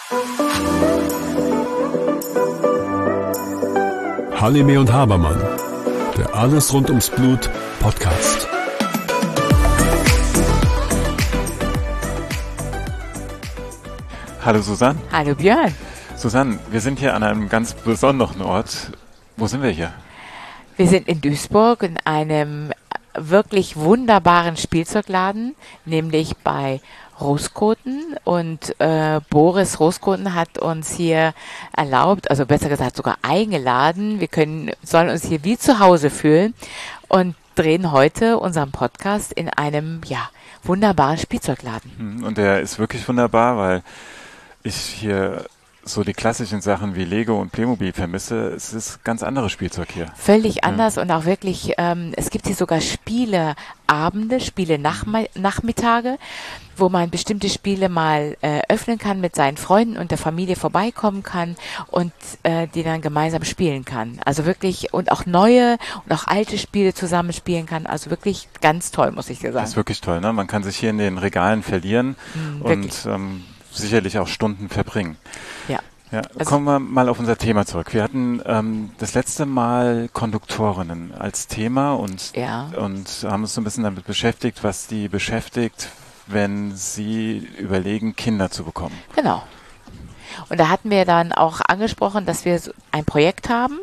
Halime und Habermann, der Alles rund ums Blut Podcast. Hallo Susanne. Hallo Björn. Susanne, wir sind hier an einem ganz besonderen Ort. Wo sind wir hier? Wir sind in Duisburg in einem wirklich wunderbaren Spielzeugladen, nämlich bei Roskoten, und Boris Roskoten hat uns hier erlaubt, also besser gesagt sogar eingeladen, sollen uns hier wie zu Hause fühlen und drehen heute unseren Podcast in einem, wunderbaren Spielzeugladen. Und der ist wirklich wunderbar, weil ich hier so die klassischen Sachen wie Lego und Playmobil vermisse. Es ist ganz anderes Spielzeug hier. Völlig anders und auch wirklich, es gibt hier sogar Spieleabende, Spiele-Nachmittage, wo man bestimmte Spiele mal öffnen kann, mit seinen Freunden und der Familie vorbeikommen kann und die dann gemeinsam spielen kann. Also wirklich, und auch neue und auch alte Spiele zusammenspielen kann. Also wirklich ganz toll, muss ich dir sagen. Das ist wirklich toll, ne? Man kann sich hier in den Regalen verlieren und sicherlich auch Stunden verbringen. Ja. Also kommen wir mal auf unser Thema zurück. Wir hatten das letzte Mal Konduktorinnen als Thema und haben uns so ein bisschen damit beschäftigt, was die beschäftigt, wenn sie überlegen, Kinder zu bekommen. Genau. Und da hatten wir dann auch angesprochen, dass wir ein Projekt haben,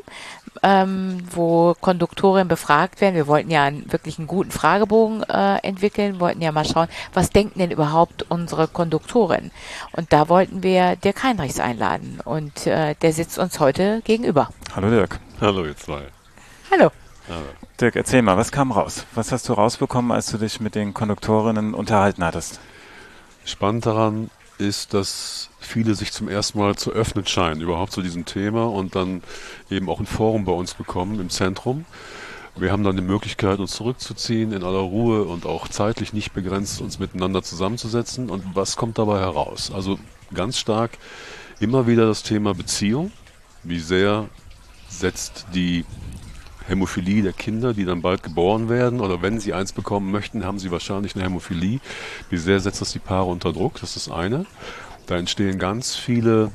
wo Konduktorinnen befragt werden. Wir wollten ja wirklich einen guten Fragebogen entwickeln, wollten ja mal schauen, was denken denn überhaupt unsere Konduktorinnen? Und da wollten wir Dirk Heinrichs einladen und der sitzt uns heute gegenüber. Hallo Dirk. Hallo ihr zwei. Hallo. Dirk, erzähl mal, was kam raus? Was hast du rausbekommen, als du dich mit den Konduktorinnen unterhalten hattest? Spannend daran ist, dass viele sich zum ersten Mal zu öffnen scheinen, überhaupt zu diesem Thema, und dann eben auch ein Forum bei uns bekommen im Zentrum. Wir haben dann die Möglichkeit, uns zurückzuziehen in aller Ruhe und auch zeitlich nicht begrenzt, uns miteinander zusammenzusetzen. Und was kommt dabei heraus? Also ganz stark immer wieder das Thema Beziehung. Wie sehr setzt die Hämophilie der Kinder, die dann bald geboren werden, oder wenn sie eins bekommen möchten, haben sie wahrscheinlich eine Hämophilie. Wie sehr setzt das die Paare unter Druck? Das ist das eine. Da entstehen ganz viele,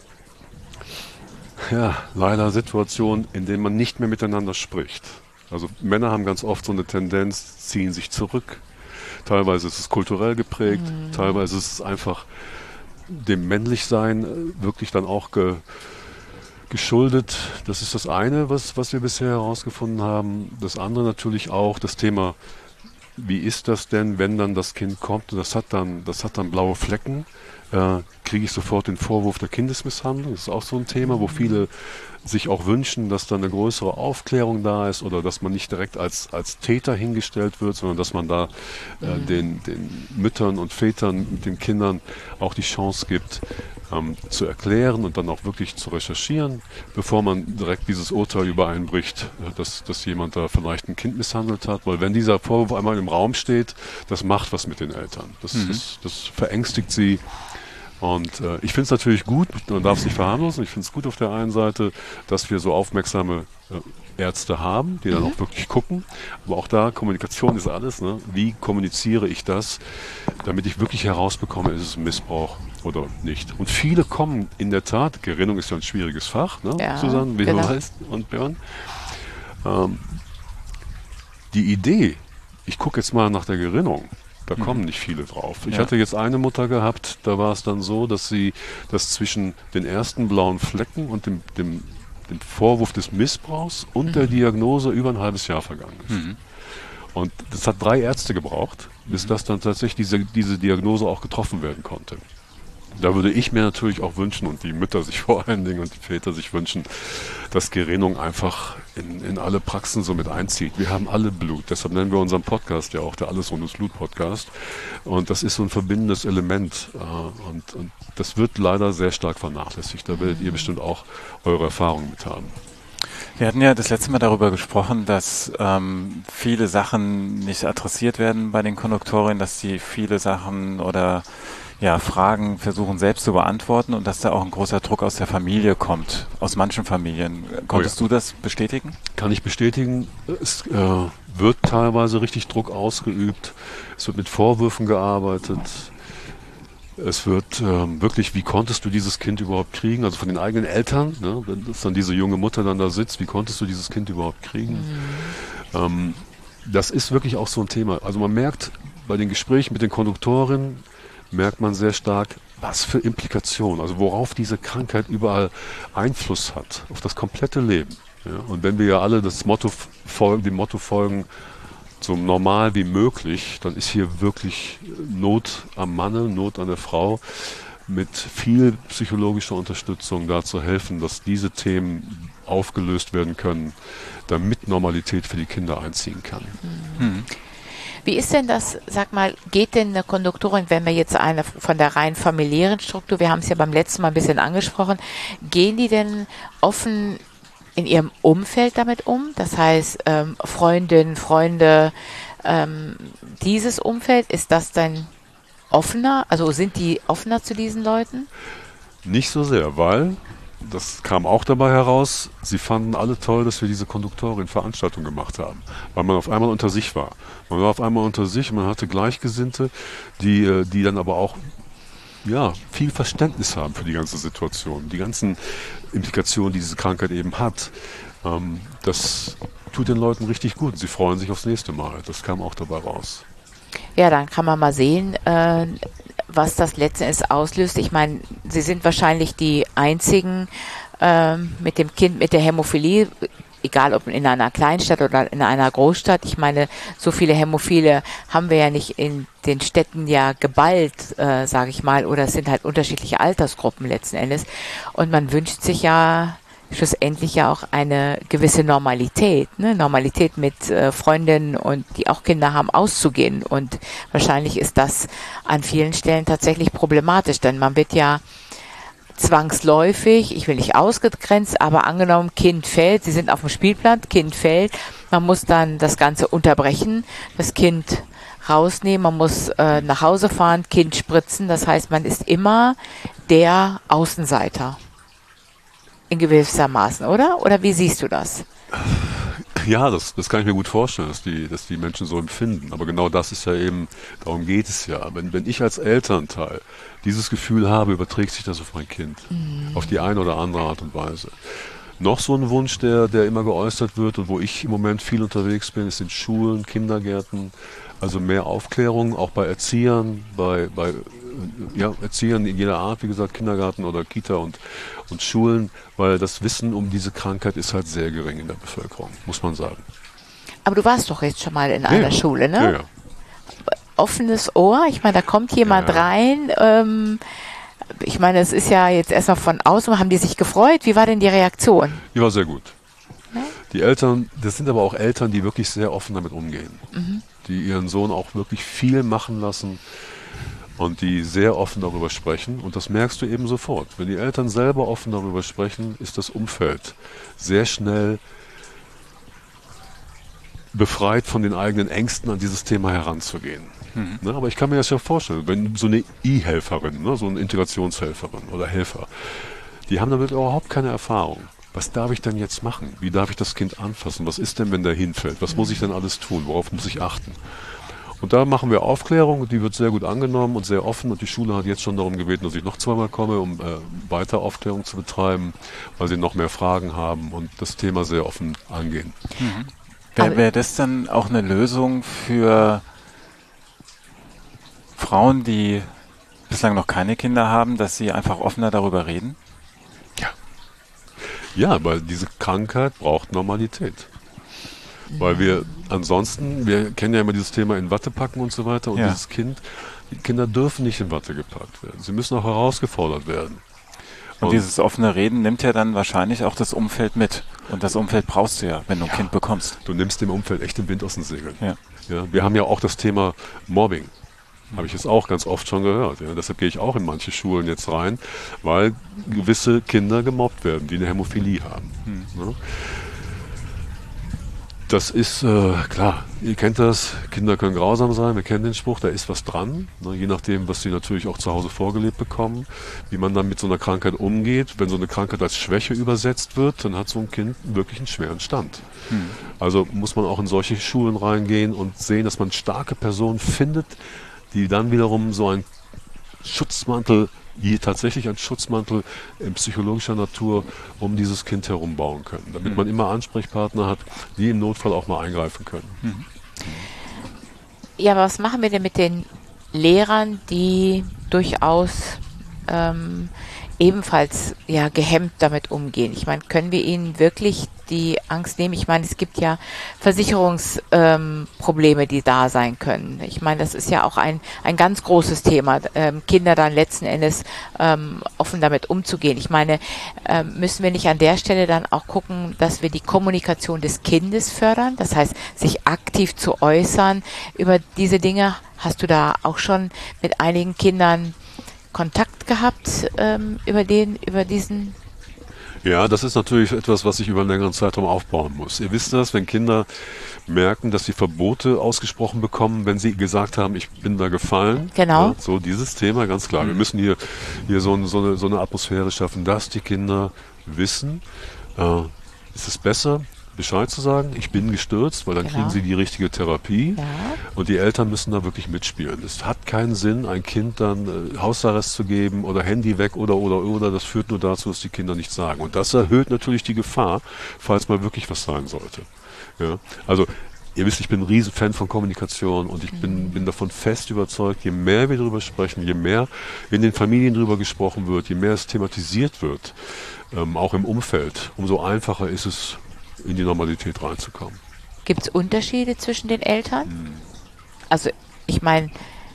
leider Situationen, in denen man nicht mehr miteinander spricht. Also Männer haben ganz oft so eine Tendenz, ziehen sich zurück. Teilweise ist es kulturell geprägt, teilweise ist es einfach dem Männlichsein wirklich dann auch geschuldet. Das ist das eine, was wir bisher herausgefunden haben. Das andere natürlich auch das Thema, wie ist das denn, wenn dann das Kind kommt und das hat dann blaue Flecken, kriege ich sofort den Vorwurf der Kindesmisshandlung. Das ist auch so ein Thema, wo viele sich auch wünschen, dass da eine größere Aufklärung da ist oder dass man nicht direkt als Täter hingestellt wird, sondern dass man da den Müttern und Vätern mit den Kindern auch die Chance gibt, zu erklären und dann auch wirklich zu recherchieren, bevor man direkt dieses Urteil übereinbricht, dass jemand da vielleicht ein Kind misshandelt hat. Weil wenn dieser Vorwurf einmal im Raum steht, das macht was mit den Eltern. Das verängstigt sie. Und ich finde es natürlich gut, man darf es nicht verharmlosen, ich finde es gut auf der einen Seite, dass wir so aufmerksame Ärzte haben, die dann auch wirklich gucken. Aber auch da, Kommunikation ist alles. Ne? Wie kommuniziere ich das, damit ich wirklich herausbekomme, ist es ein Missbrauch oder nicht. Und viele kommen in der Tat, Gerinnung ist ja ein schwieriges Fach, ne? Susanne, wie du weißt, und Björn. Die Idee, ich gucke jetzt mal nach der Gerinnung, da kommen nicht viele drauf. Ich hatte jetzt eine Mutter gehabt, da war es dann so, dass zwischen den ersten blauen Flecken und dem Vorwurf des Missbrauchs und der Diagnose über ein halbes Jahr vergangen ist. Und das hat 3 Ärzte gebraucht, bis das dann tatsächlich diese Diagnose auch getroffen werden konnte. Da würde ich mir natürlich auch wünschen, und die Mütter sich vor allen Dingen und die Väter sich wünschen, dass Gerinnung einfach in alle Praxen so mit einzieht. Wir haben alle Blut, deshalb nennen wir unseren Podcast ja auch der Alles rund ums Blut Podcast. Und das ist so ein verbindendes Element. Und das wird leider sehr stark vernachlässigt. Da werdet ihr bestimmt auch eure Erfahrungen mit haben. Wir hatten ja das letzte Mal darüber gesprochen, dass viele Sachen nicht adressiert werden bei den Konduktorinnen, dass die viele Sachen oder Fragen versuchen selbst zu beantworten und dass da auch ein großer Druck aus der Familie kommt, aus manchen Familien. Konntest du das bestätigen? Kann ich bestätigen. Es wird teilweise richtig Druck ausgeübt. Es wird mit Vorwürfen gearbeitet. Es wird wirklich, wie konntest du dieses Kind überhaupt kriegen? Also von den eigenen Eltern, ne? Wenn dann diese junge Mutter dann da sitzt, wie konntest du dieses Kind überhaupt kriegen? Das ist wirklich auch so ein Thema. Also man merkt bei den Gesprächen mit den Konduktorinnen, merkt man sehr stark, was für Implikationen, also worauf diese Krankheit überall Einfluss hat, auf das komplette Leben. Ja? Und wenn wir ja alle dem Motto folgen, so normal wie möglich, dann ist hier wirklich Not am Manne, Not an der Frau, mit viel psychologischer Unterstützung da zu helfen, dass diese Themen aufgelöst werden können, damit Normalität für die Kinder einziehen kann. Wie ist denn das, sag mal, geht denn eine Konduktorin, wenn wir jetzt eine von der rein familiären Struktur, wir haben es ja beim letzten Mal ein bisschen angesprochen, gehen die denn offen in ihrem Umfeld damit um? Das heißt, Freundinnen, Freunde, dieses Umfeld, ist das dann offener? Also sind die offener zu diesen Leuten? Nicht so sehr, weil, das kam auch dabei heraus, sie fanden alle toll, dass wir diese Konduktorin-Veranstaltung gemacht haben, weil man auf einmal unter sich war. Man war auf einmal unter sich, man hatte Gleichgesinnte, die dann aber auch viel Verständnis haben für die ganze Situation, die ganzen Implikationen, die diese Krankheit eben hat. Das tut den Leuten richtig gut. Sie freuen sich aufs nächste Mal. Das kam auch dabei raus. Ja, dann kann man mal sehen, was das letzten Endes auslöst. Ich meine, Sie sind wahrscheinlich die Einzigen mit dem Kind mit der Hämophilie, egal ob in einer Kleinstadt oder in einer Großstadt. Ich meine, so viele Hämophile haben wir ja nicht in den Städten ja geballt, sage ich mal, oder es sind halt unterschiedliche Altersgruppen letzten Endes. Und man wünscht sich ja schlussendlich ja auch eine gewisse Normalität, ne? Normalität mit Freundinnen und die auch Kinder haben, auszugehen. Und wahrscheinlich ist das an vielen Stellen tatsächlich problematisch, denn man wird ja zwangsläufig, ich will nicht ausgegrenzt, aber angenommen, Kind fällt, Sie sind auf dem Spielplatz, Kind fällt, man muss dann das Ganze unterbrechen, das Kind rausnehmen, man muss nach Hause fahren, Kind spritzen, das heißt, man ist immer der Außenseiter. In gewissermaßen, oder? Oder wie siehst du das? Ja, das kann ich mir gut vorstellen, dass die Menschen so empfinden. Aber genau das ist ja eben, darum geht es ja. Wenn ich als Elternteil dieses Gefühl habe, überträgt sich das auf mein Kind. Auf die eine oder andere Art und Weise. Noch so ein Wunsch, der immer geäußert wird und wo ich im Moment viel unterwegs bin, ist in Schulen, Kindergärten. Also mehr Aufklärung, auch bei Erziehern, bei Erziehern in jeder Art, wie gesagt, Kindergarten oder Kita und Schulen, weil das Wissen um diese Krankheit ist halt sehr gering in der Bevölkerung, muss man sagen. Aber du warst doch jetzt schon mal in einer Schule, ne? Ja. Offenes Ohr, ich meine, da kommt jemand rein, ich meine, es ist ja jetzt erstmal von außen, haben die sich gefreut? Wie war denn die Reaktion? Die war sehr gut. Ja? Die Eltern, das sind aber auch Eltern, die wirklich sehr offen damit umgehen. Die ihren Sohn auch wirklich viel machen lassen und die sehr offen darüber sprechen. Und das merkst du eben sofort. Wenn die Eltern selber offen darüber sprechen, ist das Umfeld sehr schnell befreit von den eigenen Ängsten, an dieses Thema heranzugehen. Ne, aber ich kann mir das ja vorstellen, wenn so eine I-Helferin, ne, so eine Integrationshelferin oder Helfer, die haben damit überhaupt keine Erfahrung. Was darf ich denn jetzt machen? Wie darf ich das Kind anfassen? Was ist denn, wenn der hinfällt? Was muss ich denn alles tun? Worauf muss ich achten? Und da machen wir Aufklärung, die wird sehr gut angenommen und sehr offen. Und die Schule hat jetzt schon darum gebeten, dass ich noch zweimal komme, um weiter Aufklärung zu betreiben, weil sie noch mehr Fragen haben und das Thema sehr offen angehen. Wäre das dann auch eine Lösung für Frauen, die bislang noch keine Kinder haben, dass sie einfach offener darüber reden? Ja, weil diese Krankheit braucht Normalität. Weil wir kennen ja immer dieses Thema in Watte packen und so weiter. Und die Kinder dürfen nicht in Watte gepackt werden. Sie müssen auch herausgefordert werden. Und dieses offene Reden nimmt ja dann wahrscheinlich auch das Umfeld mit. Und das Umfeld brauchst du ja, wenn du ein Kind bekommst. Du nimmst dem Umfeld echt den Wind aus den Segeln. Ja. Ja, wir haben ja auch das Thema Mobbing. Habe ich jetzt auch ganz oft schon gehört. Ja. Deshalb gehe ich auch in manche Schulen jetzt rein, weil gewisse Kinder gemobbt werden, die eine Hämophilie haben. Ja. Das ist klar, ihr kennt das, Kinder können grausam sein, wir kennen den Spruch, da ist was dran, ne, je nachdem, was sie natürlich auch zu Hause vorgelebt bekommen, wie man dann mit so einer Krankheit umgeht. Wenn so eine Krankheit als Schwäche übersetzt wird, dann hat so ein Kind wirklich einen schweren Stand. Also muss man auch in solche Schulen reingehen und sehen, dass man starke Personen findet, die dann wiederum so ein Schutzmantel, tatsächlich ein Schutzmantel in psychologischer Natur um dieses Kind herum bauen können, damit man immer Ansprechpartner hat, die im Notfall auch mal eingreifen können. Ja, aber was machen wir denn mit den Lehrern, die durchaus ebenfalls ja gehemmt damit umgehen? Ich meine, können wir ihnen wirklich die Angst nehmen? Ich meine, es gibt ja Versicherungsprobleme, die da sein können. Ich meine, das ist ja auch ein ganz großes Thema, Kinder dann letzten Endes offen damit umzugehen. Ich meine, müssen wir nicht an der Stelle dann auch gucken, dass wir die Kommunikation des Kindes fördern? Das heißt, sich aktiv zu äußern über diese Dinge. Hast du da auch schon mit einigen Kindern Kontakt gehabt über diesen? Ja, das ist natürlich etwas, was ich über einen längeren Zeitraum aufbauen muss. Ihr wisst das, wenn Kinder merken, dass sie Verbote ausgesprochen bekommen, wenn sie gesagt haben, ich bin da gefallen. Genau. Ja, so dieses Thema, ganz klar. Wir müssen hier so eine Atmosphäre schaffen, dass die Kinder wissen, ist es besser, Bescheid zu sagen, ich bin gestürzt, weil dann kriegen sie die richtige Therapie. Ja. Und die Eltern müssen da wirklich mitspielen. Es hat keinen Sinn, ein Kind dann Hausarrest zu geben oder Handy weg oder. Das führt nur dazu, dass die Kinder nichts sagen. Und das erhöht natürlich die Gefahr, falls mal wirklich was sein sollte. Ja? Also, ihr wisst, ich bin ein Riesenfan von Kommunikation und ich bin davon fest überzeugt, je mehr wir darüber sprechen, je mehr in den Familien darüber gesprochen wird, je mehr es thematisiert wird, auch im Umfeld, umso einfacher ist es, in die Normalität reinzukommen. Gibt es Unterschiede zwischen den Eltern? Also ich meine,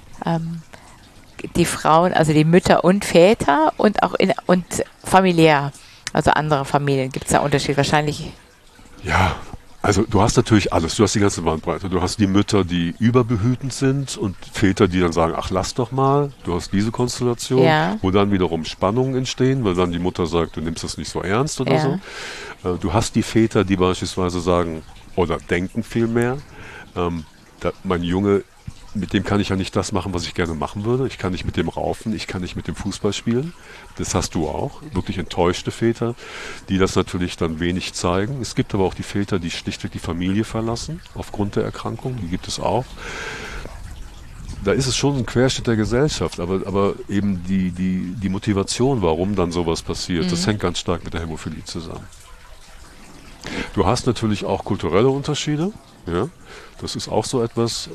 die Frauen, also die Mütter und Väter und auch und familiär, also andere Familien, gibt es da Unterschiede? Wahrscheinlich. Ja, also du hast natürlich alles, du hast die ganze Bandbreite. Du hast die Mütter, die überbehütend sind und Väter, die dann sagen, ach lass doch mal. Du hast diese Konstellation, wo dann wiederum Spannungen entstehen, weil dann die Mutter sagt, du nimmst das nicht so ernst oder so. Du hast die Väter, die beispielsweise sagen oder denken vielmehr, mein Junge, mit dem kann ich ja nicht das machen, was ich gerne machen würde. Ich kann nicht mit dem raufen, ich kann nicht mit dem Fußball spielen. Das hast du auch. Wirklich enttäuschte Väter, die das natürlich dann wenig zeigen. Es gibt aber auch die Väter, die schlichtweg die Familie verlassen, aufgrund der Erkrankung. Die gibt es auch. Da ist es schon ein Querschnitt der Gesellschaft, aber eben die Motivation, warum dann sowas passiert, das hängt ganz stark mit der Hämophilie zusammen. Du hast natürlich auch kulturelle Unterschiede. Ja? Das ist auch so etwas,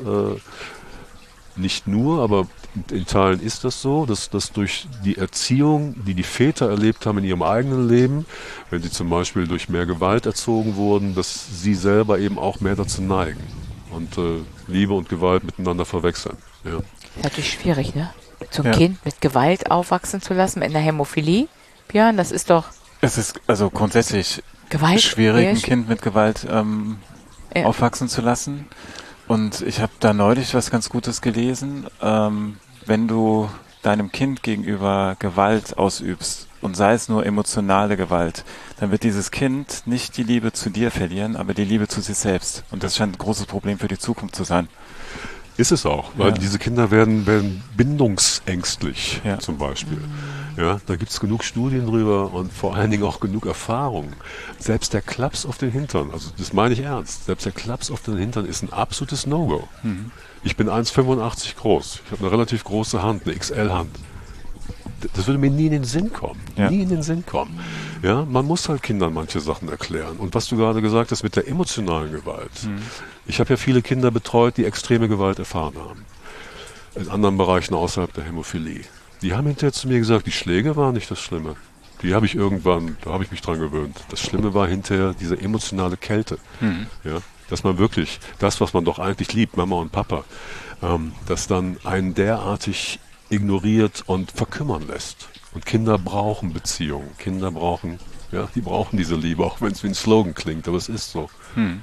nicht nur, aber in Teilen ist das so, dass durch die Erziehung, die die Väter erlebt haben in ihrem eigenen Leben, wenn sie zum Beispiel durch mehr Gewalt erzogen wurden, dass sie selber eben auch mehr dazu neigen und Liebe und Gewalt miteinander verwechseln. Ja. Das ist natürlich schwierig, ne? Zum Kind mit Gewalt aufwachsen zu lassen, mit einer Hämophilie. Björn, das ist doch... Es ist also grundsätzlich Gewalt, schwierig, ein Kind mit Gewalt aufwachsen zu lassen. Und ich habe da neulich was ganz Gutes gelesen. Wenn du deinem Kind gegenüber Gewalt ausübst und sei es nur emotionale Gewalt, dann wird dieses Kind nicht die Liebe zu dir verlieren, aber die Liebe zu sich selbst. Und das scheint ein großes Problem für die Zukunft zu sein. Ist es auch, weil diese Kinder werden bindungsängstlich zum Beispiel. Ja, da gibt es genug Studien drüber und vor allen Dingen auch genug Erfahrung. Selbst der Klaps auf den Hintern, also das meine ich ernst, selbst der Klaps auf den Hintern ist ein absolutes No-Go. Ich bin 1,85 groß, ich habe eine relativ große Hand, eine XL-Hand. Das würde mir nie in den Sinn kommen. Nie in den Sinn kommen. Ja, man muss halt Kindern manche Sachen erklären. Und was du gerade gesagt hast mit der emotionalen Gewalt. Ich habe ja viele Kinder betreut, die extreme Gewalt erfahren haben. In anderen Bereichen außerhalb der Hämophilie. Die haben hinterher zu mir gesagt, die Schläge waren nicht das Schlimme. Die habe ich irgendwann, da habe ich mich dran gewöhnt. Das Schlimme war hinterher diese emotionale Kälte. Ja, dass man wirklich, das, was man doch eigentlich liebt, Mama und Papa, das dann einen derartig ignoriert und verkümmern lässt. Und Kinder brauchen Beziehungen. Kinder brauchen, die brauchen diese Liebe, auch wenn es wie ein Slogan klingt, aber es ist so.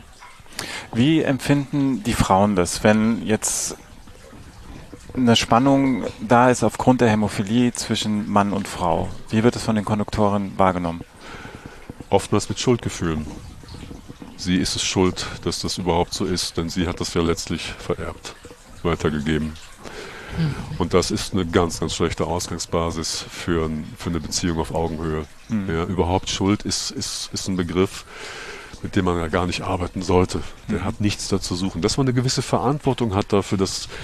Wie empfinden die Frauen das, wenn jetzt eine Spannung da ist aufgrund der Hämophilie zwischen Mann und Frau? Wie wird es von den Konduktoren wahrgenommen? Oftmals mit Schuldgefühlen. Sie ist es schuld, dass das überhaupt so ist, denn sie hat das ja letztlich vererbt, weitergegeben. Und das ist eine ganz, ganz schlechte Ausgangsbasis für eine Beziehung auf Augenhöhe. Ja, überhaupt Schuld ist ein Begriff, mit dem man ja gar nicht arbeiten sollte. Der hat nichts dazu suchen. Dass man eine gewisse Verantwortung hat dafür, dass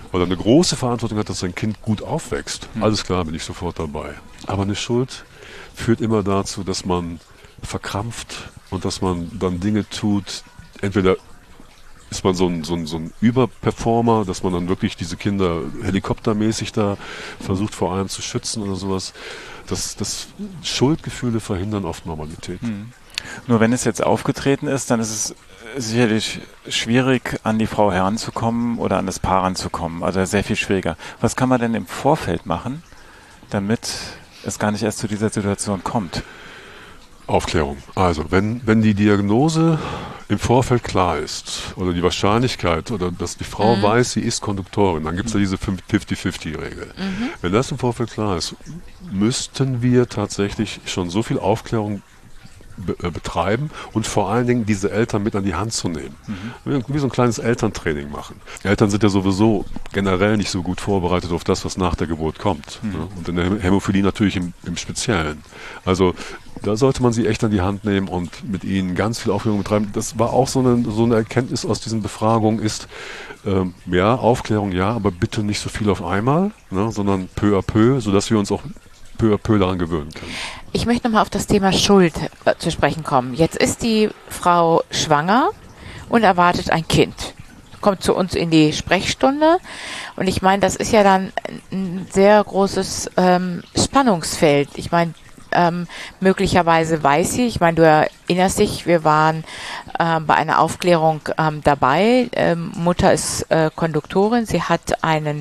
oder eine große Verantwortung hat, dass sein Kind gut aufwächst. Alles klar, bin ich sofort dabei. Aber eine Schuld führt immer dazu, dass man verkrampft und dass man dann Dinge tut, entweder ist man so ein Überperformer, dass man dann wirklich diese Kinder helikoptermäßig da versucht vor allem zu schützen oder sowas. Das Schuldgefühle verhindern oft Normalität. Nur wenn es jetzt aufgetreten ist, dann ist es sicherlich schwierig, an die Frau heranzukommen oder an das Paar ranzukommen. Also sehr viel schwieriger. Was kann man denn im Vorfeld machen, damit es gar nicht erst zu dieser Situation kommt? Aufklärung. Also, wenn die Diagnose im Vorfeld klar ist oder die Wahrscheinlichkeit oder dass die Frau weiß, sie ist Konduktorin, dann gibt es ja diese 50-50-Regel. Wenn das im Vorfeld klar ist, müssten wir tatsächlich schon so viel Aufklärung betreiben und vor allen Dingen diese Eltern mit an die Hand zu nehmen. Wie so ein kleines Elterntraining machen. Eltern sind ja sowieso generell nicht so gut vorbereitet auf das, was nach der Geburt kommt. Und in der Hämophilie natürlich im Speziellen. Also da sollte man sie echt an die Hand nehmen und mit ihnen ganz viel Aufklärung betreiben. Das war auch so eine Erkenntnis aus diesen Befragungen ist, ja, Aufklärung ja, aber bitte nicht so viel auf einmal, sondern peu à peu, sodass wir uns auch peu à peu daran gewöhnen können. Ich möchte nochmal auf das Thema Schuld zu sprechen kommen. Jetzt ist die Frau schwanger und erwartet ein Kind. Kommt zu uns in die Sprechstunde. Und ich meine, das ist ja dann ein sehr großes Spannungsfeld. Ich meine, möglicherweise weiß sie, ich meine, du erinnerst dich, wir waren bei einer Aufklärung dabei. Mutter ist Konduktorin. Sie hat einen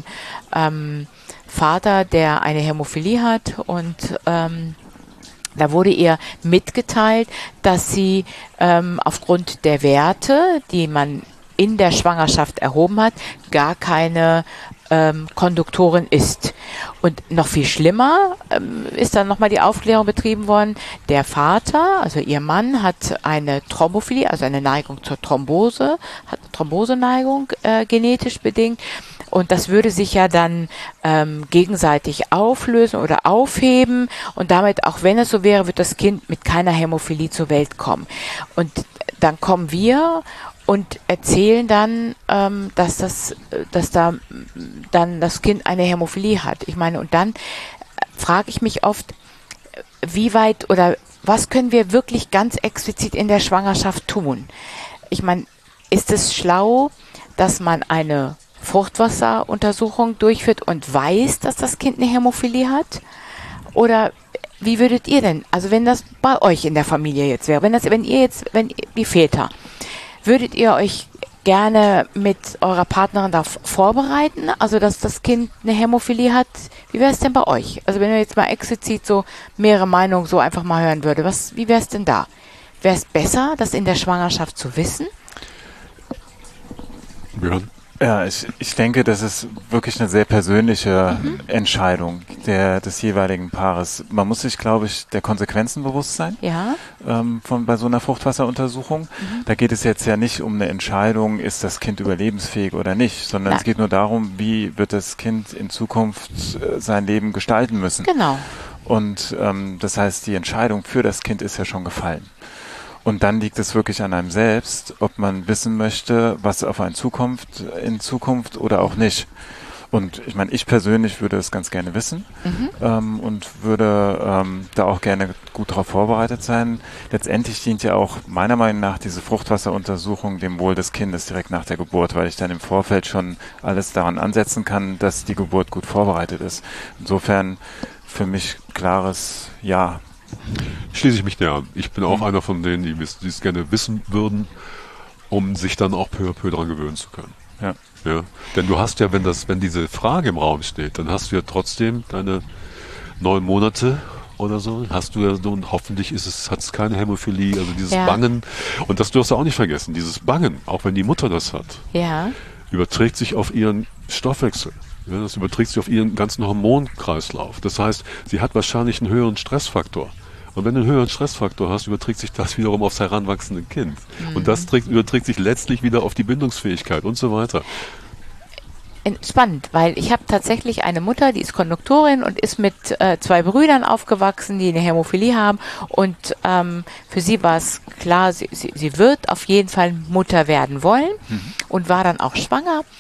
Vater, der eine Hämophilie hat und da wurde ihr mitgeteilt, dass sie aufgrund der Werte, die man in der Schwangerschaft erhoben hat, gar keine Konduktorin ist. Und noch viel schlimmer ist dann nochmal die Aufklärung betrieben worden. Der Vater, also ihr Mann, hat eine Thrombophilie, also eine Neigung zur Thrombose, hat eine Thromboseneigung genetisch bedingt. Und das würde sich ja dann gegenseitig auflösen oder aufheben. Und damit, auch wenn es so wäre, wird das Kind mit keiner Hämophilie zur Welt kommen. Und dann kommen wir und erzählen dann, dass da dann das Kind eine Hämophilie hat. Ich meine, und dann frage ich mich oft, wie weit oder was können wir wirklich ganz explizit in der Schwangerschaft tun? Ich meine, ist es schlau, dass man eine Fruchtwasseruntersuchung durchführt und weiß, dass das Kind eine Hämophilie hat? Oder wie würdet ihr denn, also wenn das bei euch in der Familie jetzt wäre, wenn ihr die Väter, würdet ihr euch gerne mit eurer Partnerin darauf vorbereiten, also dass das Kind eine Hämophilie hat? Wie wäre es denn bei euch? Also wenn ihr jetzt mal explizit so mehrere Meinungen so einfach mal hören würde, wie wäre es denn da? Wäre es besser, das in der Schwangerschaft zu wissen? Ja, ich denke, das ist wirklich eine sehr persönliche Entscheidung des jeweiligen Paares. Man muss sich, glaube ich, der Konsequenzen bewusst sein, bei so einer Fruchtwasseruntersuchung. Da geht es jetzt ja nicht um eine Entscheidung, ist das Kind überlebensfähig oder nicht, sondern es geht nur darum, wie wird das Kind in Zukunft sein Leben gestalten müssen. Genau. Und das heißt, die Entscheidung für das Kind ist ja schon gefallen. Und dann liegt es wirklich an einem selbst, ob man wissen möchte, was auf einen zukommt in Zukunft oder auch nicht. Und ich meine, ich persönlich würde es ganz gerne wissen und würde da auch gerne gut darauf vorbereitet sein. Letztendlich dient ja auch meiner Meinung nach diese Fruchtwasseruntersuchung dem Wohl des Kindes direkt nach der Geburt, weil ich dann im Vorfeld schon alles daran ansetzen kann, dass die Geburt gut vorbereitet ist. Insofern für mich klares Ja. Schließe ich mich dir an. Ich bin auch einer von denen, die es gerne wissen würden, um sich dann auch peu à peu daran gewöhnen zu können. Ja. Ja. Denn du hast ja, wenn diese Frage im Raum steht, dann hast du ja trotzdem deine 9 Monate oder so, hast du ja so, und hoffentlich hat es keine Hämophilie, also dieses Bangen. Und das darfst du auch nicht vergessen, dieses Bangen, auch wenn die Mutter das hat, überträgt sich auf ihren Stoffwechsel. Ja, das überträgt sich auf ihren ganzen Hormonkreislauf. Das heißt, sie hat wahrscheinlich einen höheren Stressfaktor. Und wenn du einen höheren Stressfaktor hast, überträgt sich das wiederum aufs heranwachsende Kind. Und das überträgt sich letztlich wieder auf die Bindungsfähigkeit und so weiter. Spannend, weil ich habe tatsächlich eine Mutter, die ist Konduktorin und ist mit 2 Brüdern aufgewachsen, die eine Hämophilie haben. Und für sie war es klar, sie wird auf jeden Fall Mutter werden wollen und war dann auch schwanger.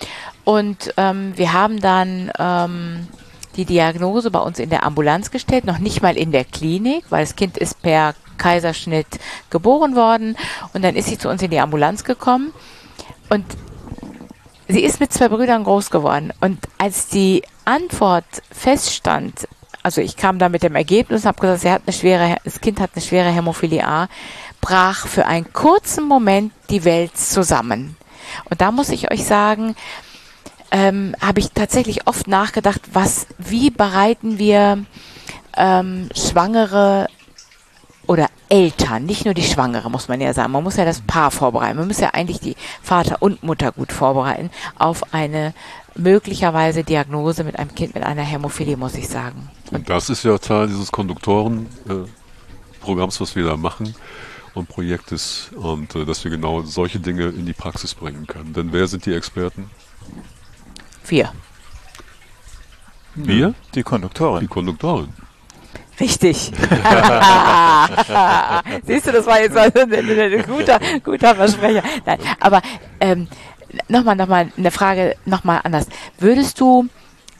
Und wir haben dann die Diagnose bei uns in der Ambulanz gestellt, noch nicht mal in der Klinik, weil das Kind ist per Kaiserschnitt geboren worden. Und dann ist sie zu uns in die Ambulanz gekommen. Und sie ist mit 2 Brüdern groß geworden. Und als die Antwort feststand, also ich kam da mit dem Ergebnis und habe gesagt, das Kind hat eine schwere Hämophilie A, brach für einen kurzen Moment die Welt zusammen. Und da muss ich euch sagen, habe ich tatsächlich oft nachgedacht, wie bereiten wir Schwangere oder Eltern, nicht nur die Schwangere, muss man ja sagen, man muss ja das Paar vorbereiten, man muss ja eigentlich die Vater und Mutter gut vorbereiten auf eine möglicherweise Diagnose mit einem Kind mit einer Hämophilie, muss ich sagen. Und das ist ja Teil dieses Konduktoren-Programms, was wir da machen und Projektes, und dass wir genau solche Dinge in die Praxis bringen können. Denn wer sind die Experten? Wir. Wir? Die Konduktorin. Die Konduktorin. Richtig. Siehst du, das war jetzt ein guter Versprecher. Nein, aber nochmal eine Frage, nochmal anders. Würdest du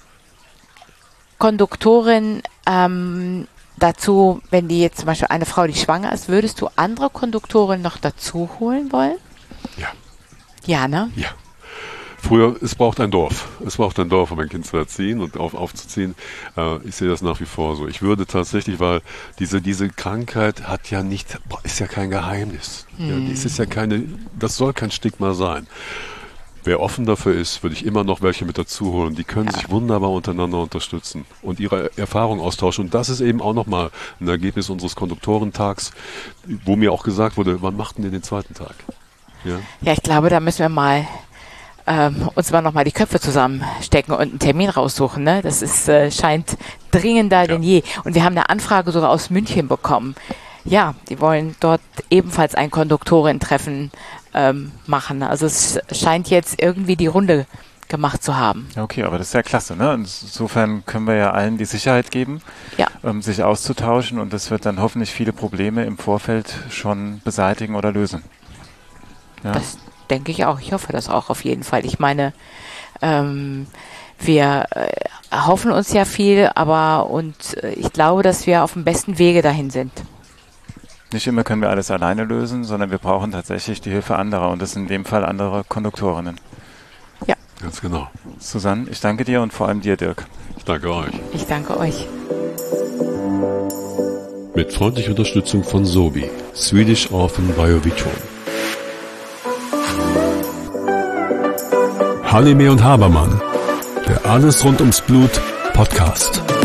Konduktorin dazu, wenn die jetzt zum Beispiel eine Frau, die schwanger ist, würdest du andere Konduktoren noch dazu holen wollen? Ja. Ja, ne? Ja. Früher, es braucht ein Dorf. Es braucht ein Dorf, um ein Kind zu erziehen und aufzuziehen. Ich sehe das nach wie vor so. Ich würde tatsächlich, weil diese Krankheit ist ja kein Geheimnis. Ja, das soll kein Stigma sein. Wer offen dafür ist, würde ich immer noch welche mit dazu holen. Die können sich wunderbar untereinander unterstützen und ihre Erfahrungen austauschen. Und das ist eben auch nochmal ein Ergebnis unseres Konduktorentags, wo mir auch gesagt wurde, wann macht denn ihr den 2. Tag? Ja, ich glaube, da müssen wir uns mal nochmal die Köpfe zusammenstecken und einen Termin raussuchen. Ne? Das scheint dringender denn je. Und wir haben eine Anfrage sogar aus München bekommen. Ja, die wollen dort ebenfalls ein Konduktorentreffen machen. Also es scheint jetzt irgendwie die Runde gemacht zu haben. Okay, aber das ist ja klasse, ne? Insofern können wir ja allen die Sicherheit geben, sich auszutauschen, und das wird dann hoffentlich viele Probleme im Vorfeld schon beseitigen oder lösen. Ja. Das denke ich auch. Ich hoffe das auch auf jeden Fall. Ich meine, wir hoffen uns ja viel, ich glaube, dass wir auf dem besten Wege dahin sind. Nicht immer können wir alles alleine lösen, sondern wir brauchen tatsächlich die Hilfe anderer, und das sind in dem Fall andere Konduktorinnen. Ja. Ganz genau. Susanne, ich danke dir, und vor allem dir, Dirk. Ich danke euch. Ich danke euch. Mit freundlicher Unterstützung von Sobi, Swedish Orphan Biovitron. Halime und Habermann, der Alles rund ums Blut Podcast.